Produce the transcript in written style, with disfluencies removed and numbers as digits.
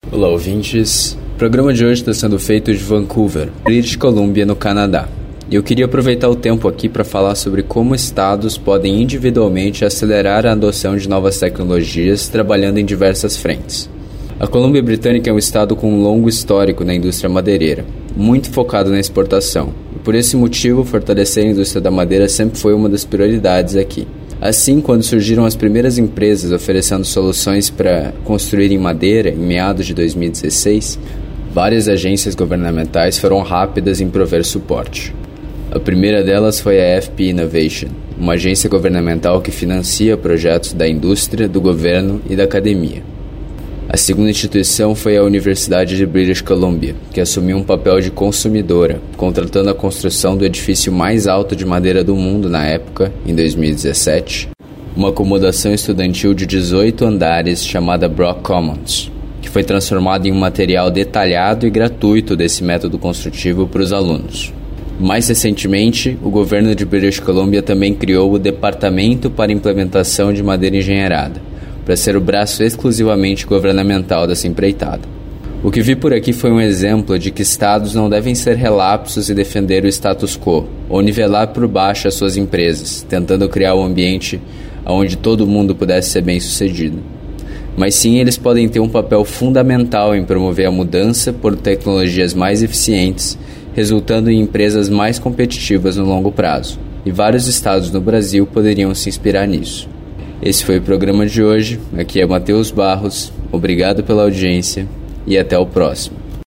Olá, ouvintes. O programa de hoje está sendo feito de Vancouver, British Columbia, no Canadá. E eu queria aproveitar o tempo aqui para falar sobre como estados podem individualmente acelerar a adoção de novas tecnologias, trabalhando em diversas frentes. A Colômbia Britânica é um estado com um longo histórico na indústria madeireira, muito focado na exportação. E por esse motivo, fortalecer a indústria da madeira sempre foi uma das prioridades aqui. Assim, quando surgiram as primeiras empresas oferecendo soluções para construir em madeira, em meados de 2016, várias agências governamentais foram rápidas em prover suporte. A primeira delas foi a FP Innovation, uma agência governamental que financia projetos da indústria, do governo e da academia. A segunda instituição foi a Universidade de British Columbia, que assumiu um papel de consumidora, contratando a construção do edifício mais alto de madeira do mundo na época, em 2017, uma acomodação estudantil de 18 andares chamada Brock Commons, que foi transformado em um material detalhado e gratuito desse método construtivo para os alunos. Mais recentemente, o governo de British Columbia também criou o Departamento para Implementação de Madeira Engenheirada, para ser o braço exclusivamente governamental dessa empreitada. O que vi por aqui foi um exemplo de que estados não devem ser relapsos e defender o status quo, ou nivelar por baixo as suas empresas, tentando criar um ambiente onde todo mundo pudesse ser bem-sucedido. Mas sim, eles podem ter um papel fundamental em promover a mudança por tecnologias mais eficientes, resultando em empresas mais competitivas no longo prazo. E vários estados no Brasil poderiam se inspirar nisso. Esse foi o programa de hoje. Aqui é Matheus Barros. Obrigado pela audiência e até o próximo.